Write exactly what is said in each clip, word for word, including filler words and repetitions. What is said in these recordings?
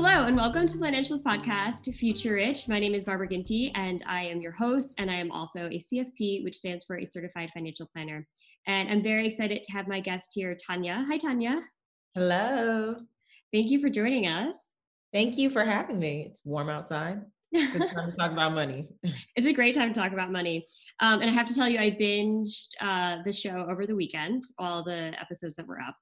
Hello and welcome to Financials Podcast, Future Rich. My name is Barbara Ginty and I am your host, and I am also a C F P, which stands for a Certified Financial Planner. And I'm very excited to have my guest here, Tanya. Hi, Tanya. Hello. Thank you for joining us. Thank you for having me. It's warm outside. Good time to talk about money. It's a great time to talk about money. Um, and I have to tell you, I binged uh, the show over the weekend, all the episodes that were up.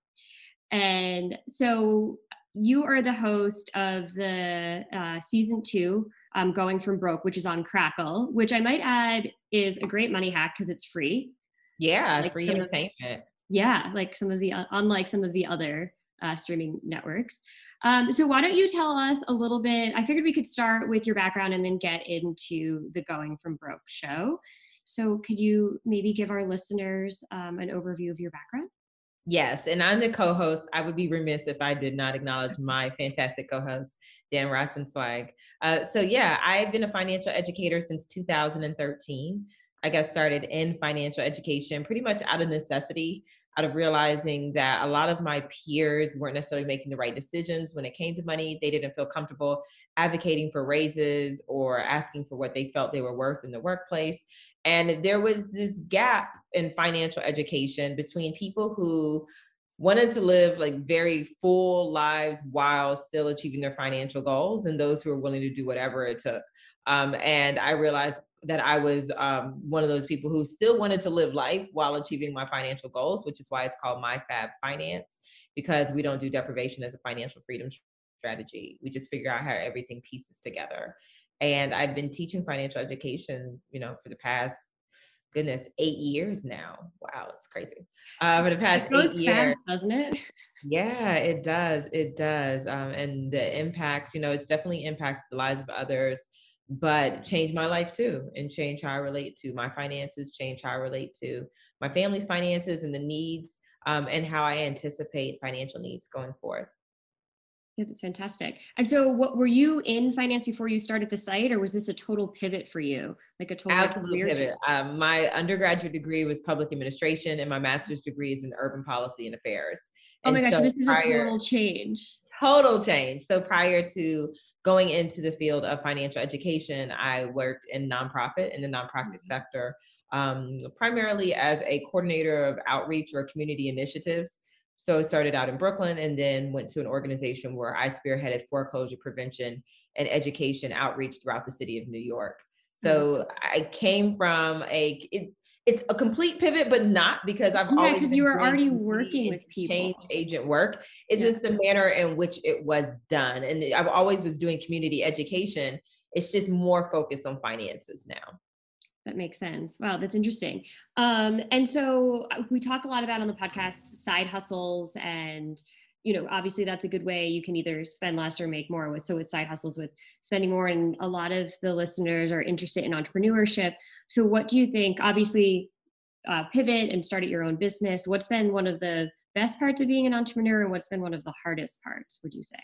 And so you are the host of the uh, season two, um, Going From Broke, which is on Crackle, which I might add is a great money hack because it's free. Yeah, Like free some of, entertainment. yeah, like some of the, uh, unlike some of the other uh, streaming networks. Um, so why don't you tell us a little bit? I figured we could start with your background and then get into the Going From Broke show. So could you maybe give our listeners um, an overview of your background? Yes, and I'm the co-host. I would be remiss if I did not acknowledge my fantastic co-host, Dan Rosensweig. Uh, so yeah, I've been a financial educator since two thousand thirteen. I got started in financial education pretty much out of necessity, out of realizing that a lot of my peers weren't necessarily making the right decisions when it came to money. They didn't feel comfortable advocating for raises or asking for what they felt they were worth in the workplace. And there was this gap in financial education between people who wanted to live like very full lives while still achieving their financial goals, and those who were willing to do whatever it took. Um, and I realized that I was um, one of those people who still wanted to live life while achieving my financial goals, which is why it's called My Fab Finance, because we don't do deprivation as a financial freedom strategy. We just figure out how everything pieces together. And I've been teaching financial education, you know, for the past, goodness, eight years now. Wow, it's crazy. Uh, for the past It eight goes years. fast, doesn't it? Yeah, it does. It does. Um, and the impact, you know, it's definitely impacted the lives of others, but changed my life too, and change how I relate to my finances, change how I relate to my family's finances and the needs, um, and how I anticipate financial needs going forth. Yeah, that's fantastic. And so what were you in finance before you started the site, or was this a total pivot for you? Like a total Absolute career pivot. change? Um, my undergraduate degree was public administration, and my master's degree is in urban policy and affairs. Oh my And gosh, so so this is a prior, total change. total change. So prior to going into the field of financial education, I worked in nonprofit in the nonprofit Mhm. sector, um, primarily as a coordinator of outreach or community initiatives. So I started out in Brooklyn and then went to an organization where I spearheaded foreclosure prevention and education outreach throughout the city of New York. Mhm. So I came from a, it, it's a complete pivot, but not, because I've Yeah, always because you been were doing already community working and with change people. agent work. It's Yeah, just the manner in which it was done. And I've always was doing community education. It's just more focused on finances now. that makes sense. Wow, that's interesting. Um, and so uh, we talk a lot about on the podcast side hustles, and you know, obviously that's a good way you can either spend less or make more with. So with side hustles, with spending more, and a lot of the listeners are interested in entrepreneurship. So what do you think? Obviously, uh, pivot and start at your own business. What's been one of the best parts of being an entrepreneur, and what's been one of the hardest parts, would you say?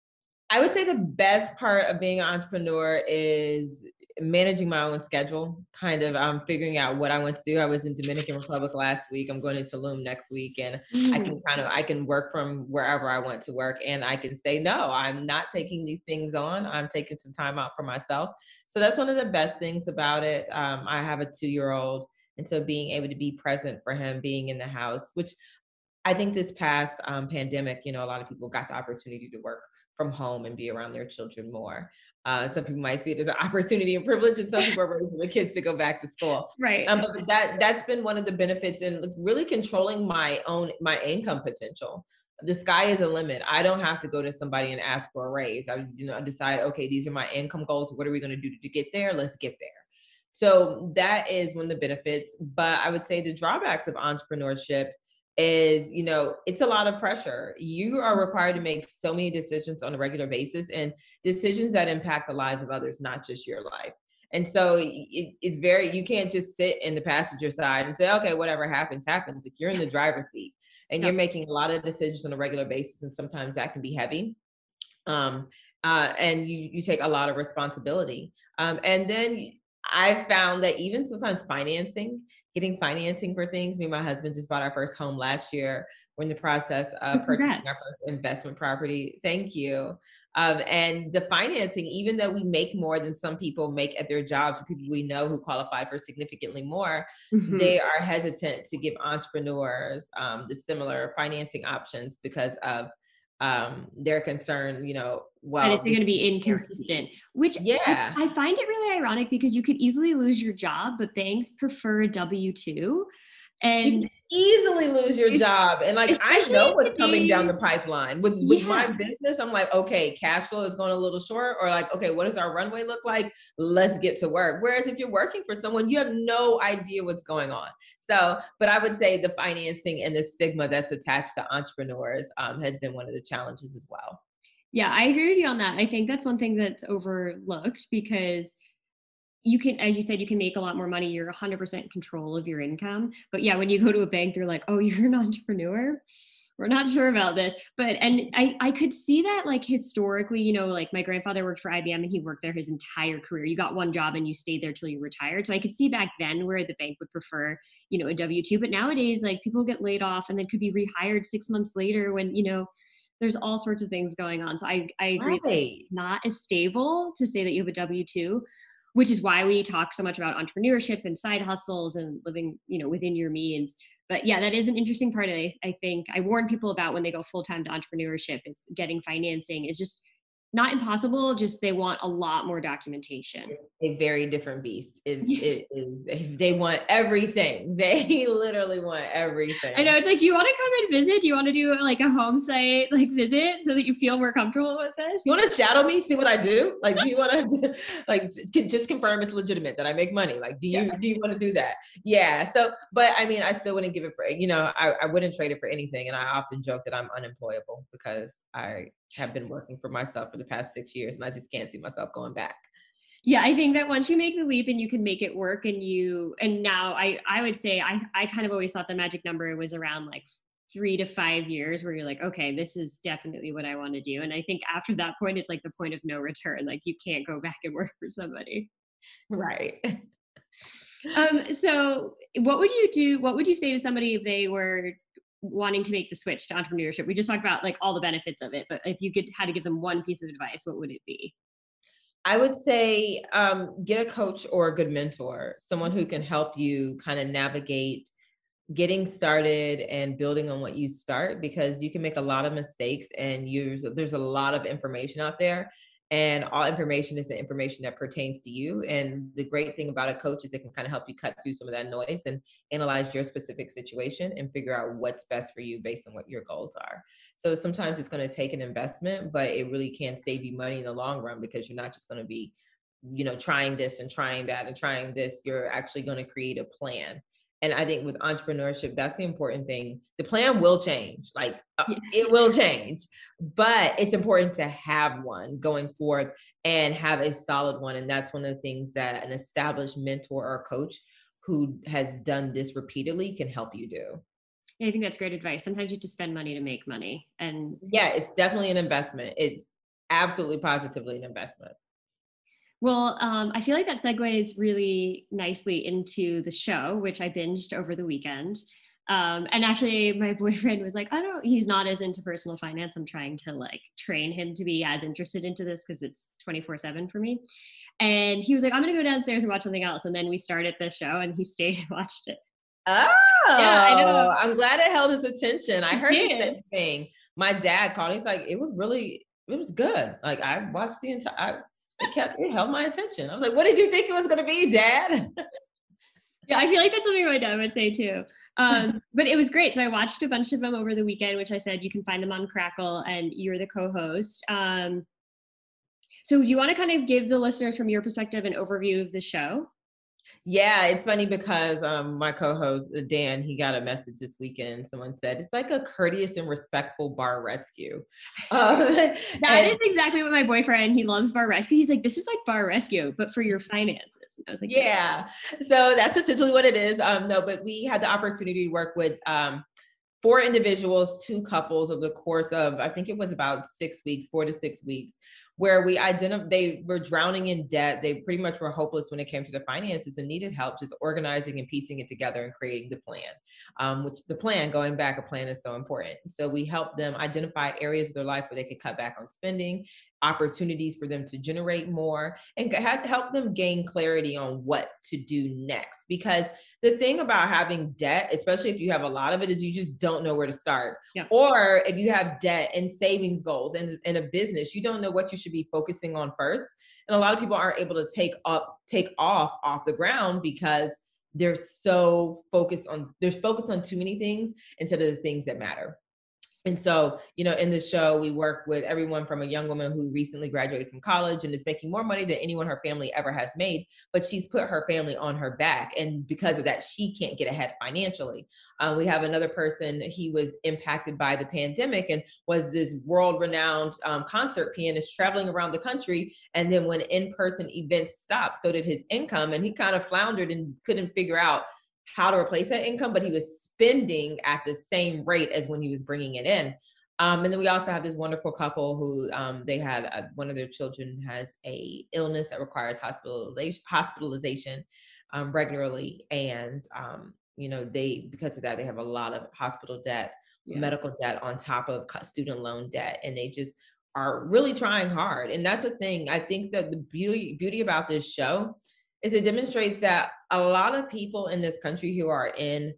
I would say the best part of being an entrepreneur is managing my own schedule, kind of um, figuring out what I want to do. I was in Dominican Republic last week. I'm going to Tulum next week, and I Mm, can kind of I can work from wherever I want to work, and I can say no, I'm not taking these things on. I'm taking some time out for myself. So that's one of the best things about it. Um, I have a two year old, and so being able to be present for him, being in the house, which I think this past um, pandemic, you know, a lot of people got the opportunity to work from home and be around their children more. Uh, some people might see it as an opportunity and privilege, and some people are ready for the kids to go back to school. right. Um, but that that's been one of the benefits in really controlling my own my income potential. The sky is a limit. I don't have to go to somebody and ask for a raise. I, you know, decide, okay, these are my income goals. What are we going to do to get there? Let's get there. So that is one of the benefits. But I would say the drawbacks of entrepreneurship is, you know, it's a lot of pressure. You are required to make so many decisions on a regular basis, and decisions that impact the lives of others, not just your life. And so it, it's very, you can't just sit in the passenger side and say, okay, whatever happens, happens. If you're in the driver's seat and Yeah. you're making a lot of decisions on a regular basis, and sometimes that can be heavy. Um, uh, and you, you take a lot of responsibility. Um, and then I found that even sometimes financing, getting financing for things. Me and my husband just bought our first home last year. We're in the process Oh, of purchasing our congrats. first investment property. Thank you. Um, and the financing, even though we make more than some people make at their jobs, or people we know who qualify for significantly more, Mhm. they are hesitant to give entrepreneurs um, the similar financing options because of um, their concern, you know, That if well, they're this gonna is be guaranteed. inconsistent, which I Yeah. I find it really ironic because you could easily lose your job, but banks prefer W two, You and can easily lose your if job. And like, I especially know in what's coming down today's the pipeline with, with my yeah. business. I'm like, okay, cash flow is going a little short, or like, okay, what does our runway look like? Let's get to work. Whereas if you're working for someone, you have no idea what's going on. So, but I would say the financing and the stigma that's attached to entrepreneurs um, has been one of the challenges as well. Yeah, I agree with you on that. I think that's one thing that's overlooked because you can, as you said, you can make a lot more money. You're one hundred percent in control of your income. But yeah, when you go to a bank, they're like, oh, you're an entrepreneur. We're not sure about this. But, and I, I could see that like historically, you know, like my grandfather worked for I B M and he worked there his entire career. You got one job and you stayed there till you retired. So I could see back then where the bank would prefer, you know, a W two. But nowadays, like people get laid off and then could be rehired six months later when, you know, there's all sorts of things going on. So I, I agree that it's Right. not as stable to say that you have a W two, which is why we talk so much about entrepreneurship and side hustles and living, you know, within your means. But yeah, that is an interesting part of it. I think I warn people about when they go full time to entrepreneurship. It's getting financing is just not impossible. Just they want a lot more documentation. It's a very different beast. It, it is, they want everything. They literally want I know everything. it's like, do you want to come and visit? Do you want to do like a home site like visit so that you feel more comfortable with You this? want to shadow me, see what I do? Like, do you want to like t- just confirm it's legitimate that I make money? Like, do Yeah. you do you want to do that? Yeah. So, but I mean, I still wouldn't give it for, you know, I, I wouldn't trade it for anything. And I often joke that I'm unemployable because I have been working for myself for the past six years and I just can't see myself going back. Yeah, I think that once you make the leap and you can make it work and you and now I I would say I I kind of always thought the magic number was around like three to five years where you're like, okay, this is definitely what I want to do. And I think after that point, it's like the point of no return. Like you can't go back and work for somebody. Right. Um, so what would you do? What would you say to somebody if they were wanting to make the switch to entrepreneurship? We just talked about like all the benefits of it, but if you could had to give them one piece of advice, what would it be? I would say um, get a coach or a good mentor, someone who can help you kind of navigate getting started and building on what you start, because you can make a lot of mistakes and use there's a lot of information out there, and all information is the information that pertains to you. And the great thing about a coach is it can kind of help you cut through some of that noise and analyze your specific situation and figure out what's best for you based on what your goals are. So sometimes it's going to take an investment, but it really can save you money in the long run, because you're not just going to be, you know, trying this and trying that and trying this. You're actually going to create a plan. And I think with entrepreneurship, that's the important thing. The plan will change, like uh, Yeah. it will change, but it's important to have one going forth and have a solid one. And that's one of the things that an established mentor or coach who has done this repeatedly can help you do. I think that's great advice. Sometimes you have to spend money to make money. And Yeah, it's definitely an investment. It's absolutely positively an investment. well, um, I feel like that segues really nicely into the show, which I binged over the weekend. Um, and actually, my boyfriend was like, "I don't. He's not as into personal finance. I'm trying to like train him to be as interested into this because it's twenty-four seven for me." And he was like, "I'm gonna go downstairs and watch something else." And then we started the show, and he stayed and watched it. Yeah, I know. Oh, I'm glad it held his attention. I It heard the did. same thing. My dad called. He's like, it was really, it was good. Like I watched the entire. It kept, it held my attention. I was like, what did you think it was going to be, Dad? Yeah, I feel like that's something my dad would say too. Um, but it was great. So I watched a bunch of them over the weekend, which I said you can find them on Crackle, and you're the co-host. Um, so do you want to kind of give the listeners from your perspective an overview of the show? Yeah, it's funny because um, my co-host uh, Dan, he got a message this weekend. Someone said it's like a courteous and respectful bar rescue, um, That and is exactly what my boyfriend, he loves Bar Rescue. He's like, this is like Bar Rescue, but for your finances. And I was like, yeah. yeah, so that's essentially what it is. Um, no, but we had the opportunity to work with um, four individuals, two couples over the course of, I think it was about six weeks, four to six weeks, where we identified they were drowning in debt. They pretty much were hopeless when it came to the finances and needed help just organizing and piecing it together and creating the plan, um, which the plan, going back, a plan is so important. So we helped them identify areas of their life where they could cut back on spending opportunities for them to generate more, and help them gain clarity on what to do next. Because the thing about having debt, especially if you have a lot of it, is you just don't know where to start. Yeah. Or if you have debt and savings goals and in a business, you don't know what you should be focusing on first. And a lot of people aren't able to take up, take off off the ground because they're so focused on, they're focused on too many things instead of the things that matter. And so, you know, in the show, we work with everyone from a young woman who recently graduated from college and is making more money than anyone her family ever has made, but she's put her family on her back. And because of that, she can't get ahead financially. Uh, we have another person, he was impacted by the pandemic and was this world-renowned um, concert pianist traveling around the country. And then when in-person events stopped, so did his income. And he kind of floundered and couldn't figure out how to replace that income, but he was spending at the same rate as when he was bringing it in. Um, and then we also have this wonderful couple who um, they had a, one of their children has a illness that requires hospitalization, hospitalization um, regularly. And, um, you know, they, because of that, they have a lot of hospital debt, yeah. medical debt on top of student loan debt. And they just are really trying hard. And that's a thing. I think that the beauty, beauty about this show is it demonstrates that a lot of people in this country who are in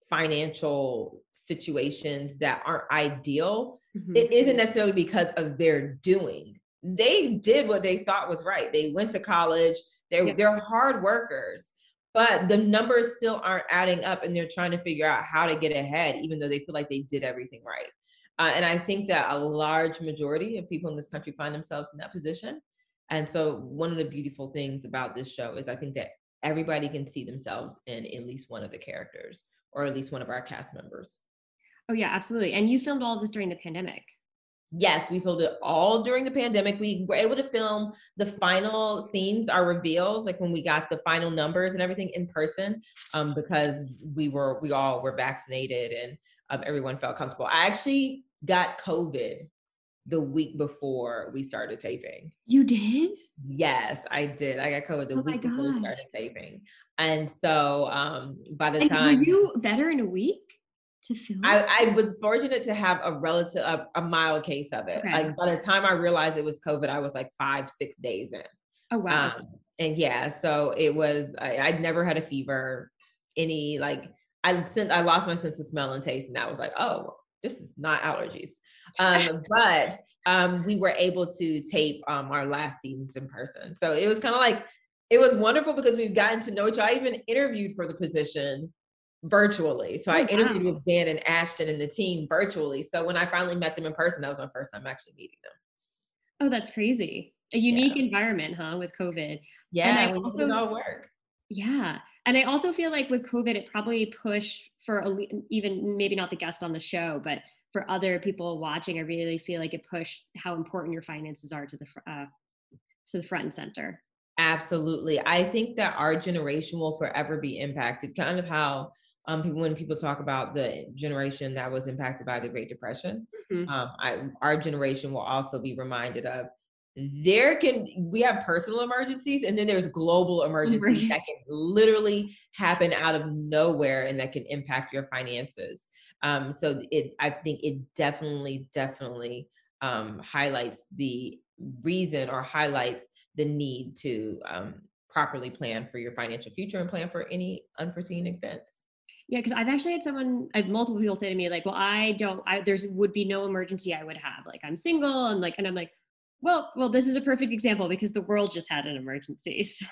financial situations that aren't ideal, mm-hmm. it isn't necessarily because of their doing. They did what they thought was right. They went to college, they're, yep. they're hard workers, but the numbers still aren't adding up and they're trying to figure out how to get ahead, even though they feel like they did everything right. Uh, and I think that a large majority of people in this country find themselves in that position. And so one of the beautiful things about this show is I think that everybody can see themselves in at least one of the characters or at least one of our cast members. Oh yeah, absolutely. And you filmed all of this during the pandemic. Yes, we filmed it all during the pandemic. We were able to film the final scenes, our reveals, like when we got the final numbers and everything in person, um, because we were, we all were vaccinated and um, everyone felt comfortable. I actually got COVID the week before we started taping. You did? Yes, I did. I got COVID the oh week before we started taping. And so um, by the and time- Were you better in a week to film? I, I was fortunate to have a relative, a, a mild case of it. Okay. Like by the time I realized it was COVID, I was like five, six days in. Oh, wow. Um, and yeah, so it was, I, I'd never had a fever, any like, I, since I lost my sense of smell and taste and I was like, oh, this is not allergies. Um, but um, we were able to tape um, our last seasons in person. So it was kind of like, it was wonderful because we've gotten to know each other. I even interviewed for the position virtually. So oh, I interviewed wow. with Dan and Ashton and the team virtually. So when I finally met them in person, that was my first time actually meeting them. Oh, that's crazy. A unique yeah. environment, huh, with COVID. Yeah, and we also, did all work. Yeah. And I also feel like with COVID, it probably pushed for a, even maybe not the guest on the show, but for other people watching, I really feel like it pushed how important your finances are to the uh, to the front and center. Absolutely. I think that our generation will forever be impacted, kind of how um, people, when people talk about the generation that was impacted by the Great Depression, mm-hmm. um, I, our generation will also be reminded of there can, we have personal emergencies and then there's global emergencies Emergency. that can literally happen out of nowhere and that can impact your finances. Um, so it, I think it definitely, definitely um, highlights the reason or highlights the need to um, properly plan for your financial future and plan for any unforeseen events. Yeah, because I've actually had someone, I've multiple people say to me like, well, I don't, I, there's would be no emergency I would have. Like I'm single and like, and I'm like, well, well, this is a perfect example because the world just had an emergency. So.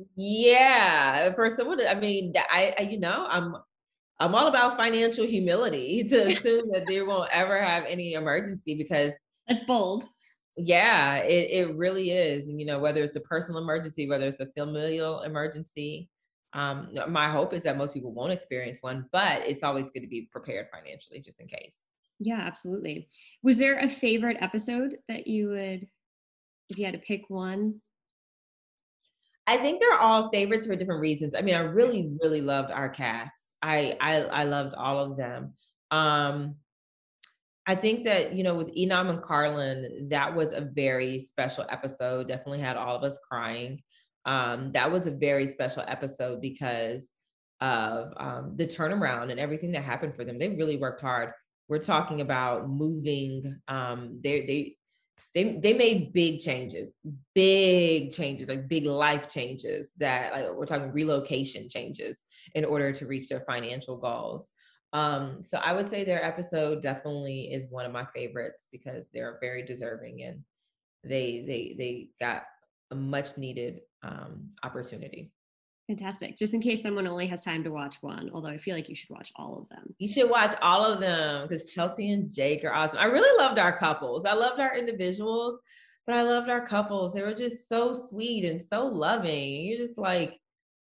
Yeah, for someone, I mean, I, I you know, I'm, I'm all about financial humility to assume that there won't ever have any emergency because that's bold. Yeah, it, it really is. And, you know, whether it's a personal emergency, whether it's a familial emergency, um, my hope is that most people won't experience one, but it's always good to be prepared financially just in case. Yeah, absolutely. Was there a favorite episode that you would, if you had to pick one? I think they're all favorites for different reasons. I mean, I really, really loved our cast. I, I, I loved all of them. Um, I think that, you know, with Enam and Carlin, that was a very special episode. Definitely had all of us crying. Um, that was a very special episode because of um, the turnaround and everything that happened for them. They really worked hard. We're talking about moving. Um, they, they, they they made big changes, big changes, like big life changes that like we're talking relocation changes in order to reach their financial goals. Um, so I would say their episode definitely is one of my favorites because they're very deserving and they they they got a much needed um, opportunity. Fantastic. Just in case someone only has time to watch one, although I feel like you should watch all of them. You should watch all of them because Chelsea and Jake are awesome. I really loved our couples. I loved our individuals, but I loved our couples. They were just so sweet and so loving. You're just like,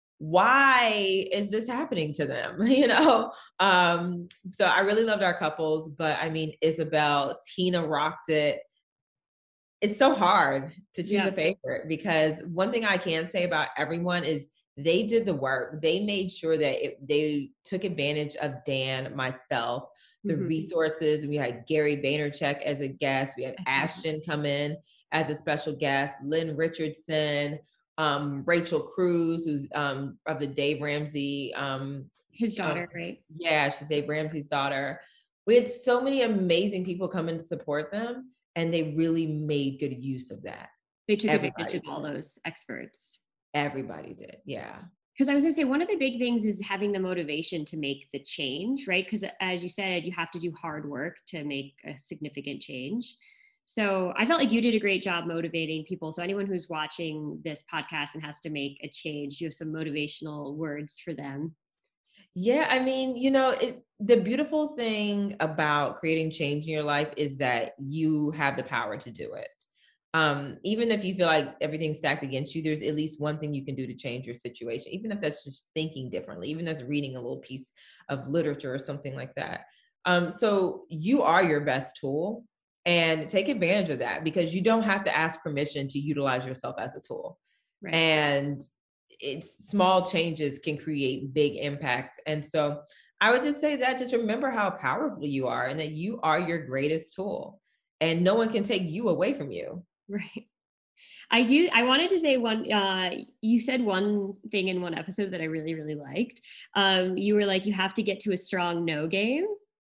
why is this happening to them? You know? Um, so I really loved our couples, but I mean, Isabel, Tina rocked it. It's so hard to choose Yeah. a favorite because one thing I can say about everyone is they did the work. They made sure that it, they took advantage of Dan, myself, the Mhm. resources. We had Gary Vaynerchuk as a guest. We had Ashton come in as a special guest, Lynn Richardson, um, Rachel Cruz, who's um, of the Dave Ramsey. Um, His daughter, um, right? Yeah, she's Dave Ramsey's daughter. We had so many amazing people come in to support them, and they really made good use of that. They took advantage Everybody of all did. those experts. Everybody did, yeah. Because I was gonna say, one of the big things is having the motivation to make the change, right? Because as you said, you have to do hard work to make a significant change. So I felt like you did a great job motivating people. So anyone who's watching this podcast and has to make a change, you have some motivational words for them. Yeah, I mean, you know, it, the beautiful thing about creating change in your life is that you have the power to do it. Um, even if you feel like everything's stacked against you, there's at least one thing you can do to change your situation, even if that's just thinking differently, even if that's reading a little piece of literature or something like that. Um, so you are your best tool and take advantage of that because you don't have to ask permission to utilize yourself as a tool. Right. And it's small changes can create big impacts. And so I would just say that just remember how powerful you are and that you are your greatest tool and no one can take you away from you. Right. I do. I wanted to say one, uh, you said one thing in one episode that I really, really liked. Um, you were like, you have to get to a strong no game.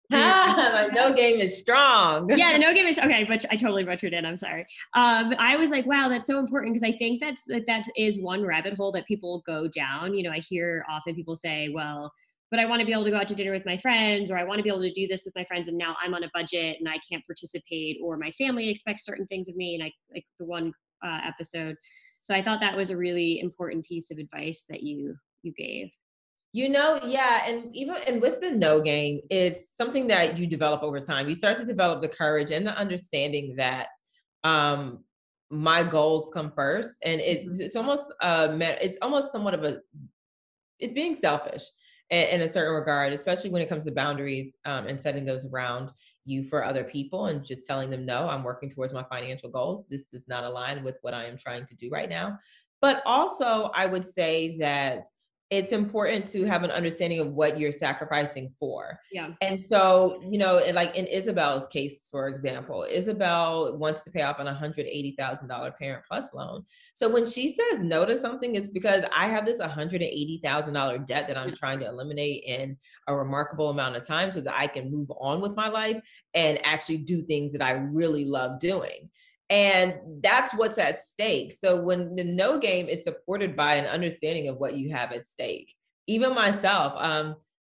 My no game is strong. Yeah, the no game is okay, but I totally butchered it. I'm sorry. Um, I was like, wow, that's so important because I think that's that that is one rabbit hole that people go down. You know, I hear often people say, well, but I want to be able to go out to dinner with my friends, or I want to be able to do this with my friends, and now I'm on a budget and I can't participate, or my family expects certain things of me, and I like the one uh, episode. So I thought that was a really important piece of advice that you you gave. You know, yeah, and even and with the no game, it's something that you develop over time. You start to develop the courage and the understanding that um my goals come first, and it, Mhm. it's almost uh it's almost somewhat of a it's being selfish in, in a certain regard, especially when it comes to boundaries um, and setting those around you for other people and just telling them, no, I'm working towards my financial goals. This does not align with what I am trying to do right now. But also, I would say that it's important to have an understanding of what you're sacrificing for. Yeah. And so, you know, like in Isabel's case, for example, Isabel wants to pay off an one hundred eighty thousand dollars Parent Plus loan. So when she says no to something, it's because I have this one hundred eighty thousand dollars debt that I'm trying to eliminate in a remarkable amount of time so that I can move on with my life and actually do things that I really love doing. And that's what's at stake. So when the no game is supported by an understanding of what you have at stake, even myself, um,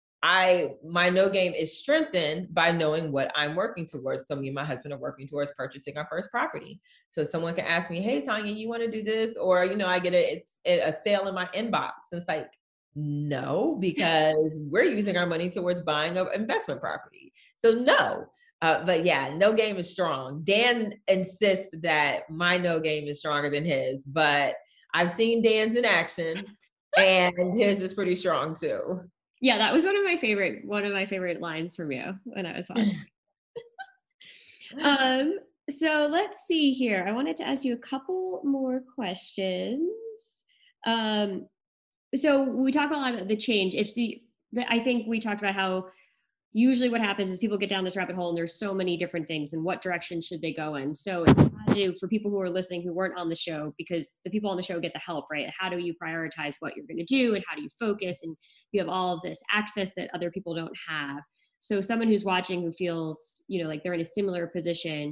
I my no game is strengthened by knowing what I'm working towards. So me and my husband are working towards purchasing our first property. So someone can ask me, "Hey, Tanya, you want to do this?" Or you know, I get a it's a sale in my inbox, and it's like, no, because we're using our money towards buying an investment property. So no. Uh, but yeah, no game is strong. Dan insists that my no game is stronger than his, but I've seen Dan's in action, and his is pretty strong too. Yeah, that was one of my favorite one of my favorite lines from you when I was watching. um, so let's see here. I wanted to ask you a couple more questions. Um, so we talk a lot about the change. If see, I think we talked about how usually what happens is people get down this rabbit hole and there's so many different things and what direction should they go in. So to, for people who are listening who weren't on the show, because the people on the show get the help, right? How do you prioritize what you're going to do and how do you focus? And you have all of this access that other people don't have. So someone who's watching who feels, you know, like they're in a similar position,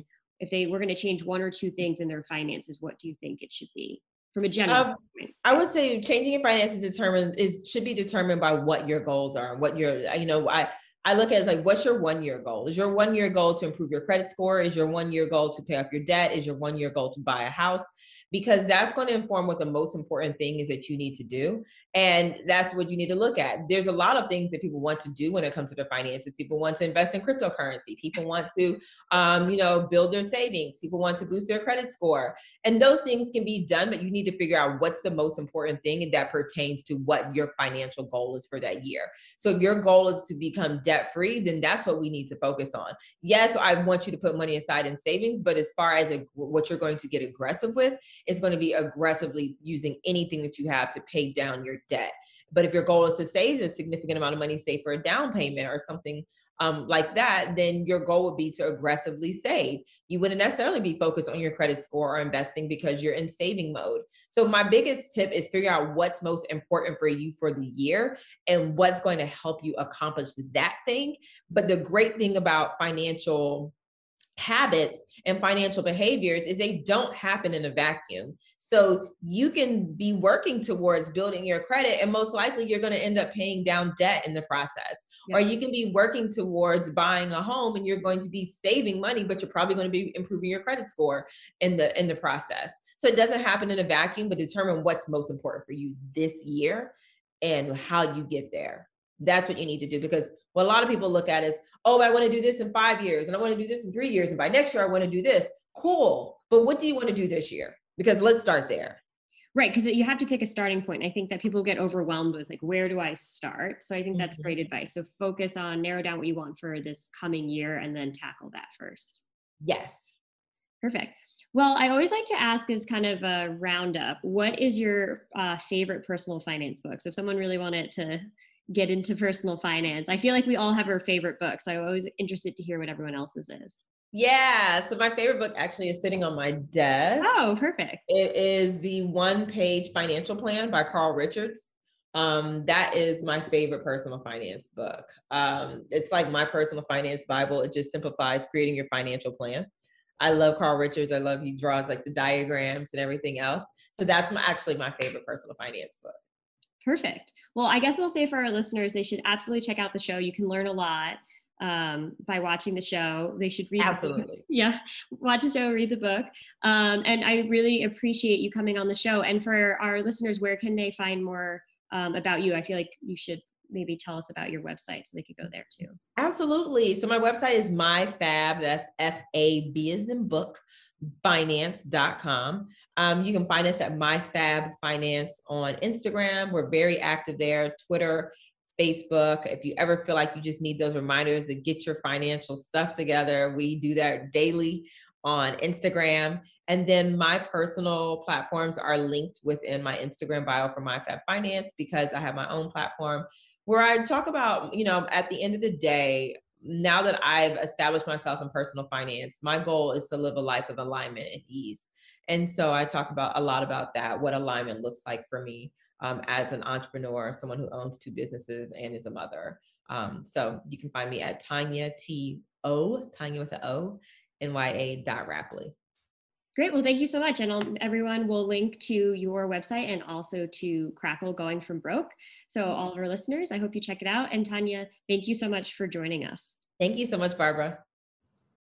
if they were going to change one or two things in their finances, what do you think it should be from a general Um, standpoint? I would say changing your finances determined is should be determined by what your goals are, what your, you know, I I look at it as like, what's your one year goal? Is your one year goal to improve your credit score? Is your one year goal to pay off your debt? Is your one year goal to buy a house? Because that's going to inform what the most important thing is that you need to do. And that's what you need to look at. There's a lot of things that people want to do when it comes to their finances. People want to invest in cryptocurrency. People want to, um, you know, build their savings. People want to boost their credit score. And those things can be done, but you need to figure out what's the most important thing that pertains to what your financial goal is for that year. So if your goal is to become debt free, then that's what we need to focus on. Yes, I want you to put money aside in savings, but as far as a, what you're going to get aggressive with, it's going to be aggressively using anything that you have to pay down your debt. But if your goal is to save a significant amount of money, say for a down payment or something um, like that, then your goal would be to aggressively save. You wouldn't necessarily be focused on your credit score or investing because you're in saving mode. So my biggest tip is figure out what's most important for you for the year and what's going to help you accomplish that thing. But the great thing about financial habits and financial behaviors is they don't happen in a vacuum. So you can be working towards building your credit and most likely you're going to end up paying down debt in the process. Yeah. Or you can be working towards buying a home and you're going to be saving money, but you're probably going to be improving your credit score in the in the process. So it doesn't happen in a vacuum, but determine what's most important for you this year and how you get there. That's what you need to do, because what a lot of people look at is, oh, I want to do this in five years and I want to do this in three years. And by next year, I want to do this. Cool. But what do you want to do this year? Because let's start there. Right. Because you have to pick a starting point. I think that people get overwhelmed with like, where do I start? So I think that's mm-hmm. great advice. So focus on, narrow down what you want for this coming year and then tackle that first. Yes. Perfect. Well, I always like to ask as kind of a roundup, what is your uh, favorite personal finance book? So if someone really wanted to get into personal finance, I feel like we all have our favorite books. I'm always interested to hear what everyone else's is. Yeah. So my favorite book actually is sitting on my desk. Oh, perfect. It is the One Page Financial Plan by Carl Richards. Um, that is my favorite personal finance book. Um, it's like my personal finance Bible. It just simplifies creating your financial plan. I love Carl Richards. I love he draws like the diagrams and everything else. So that's my actually my favorite personal finance book. Perfect. Well, I guess I'll say for our listeners, they should absolutely check out the show. You can learn a lot um, by watching the show. They should read Absolutely. The book. Yeah, watch the show, read the book. Um, and I really appreciate you coming on the show. And for our listeners, where can they find more um, about you? I feel like you should maybe tell us about your website so they could go there too. Absolutely. So my website is MyFab, that's F A B as in book, finance dot com. Um, you can find us at MyFab Finance on Instagram. We're very active there, Twitter, Facebook. If you ever feel like you just need those reminders to get your financial stuff together, we do that daily on Instagram. And then my personal platforms are linked within my Instagram bio for MyFab Finance, because I have my own platform where I talk about, you know, at the end of the day, now that I've established myself in personal finance, my goal is to live a life of alignment and ease. And so I talk about a lot about that, what alignment looks like for me um, as an entrepreneur, someone who owns two businesses and is a mother. Um, so you can find me at Tanya, T O, Tanya with an O, N Y A dot Rapley. Great. Well, thank you so much. And I'll, everyone will link to your website and also to Crackle Going From Broke. So all of our listeners, I hope you check it out. And Tanya, thank you so much for joining us. Thank you so much, Barbara.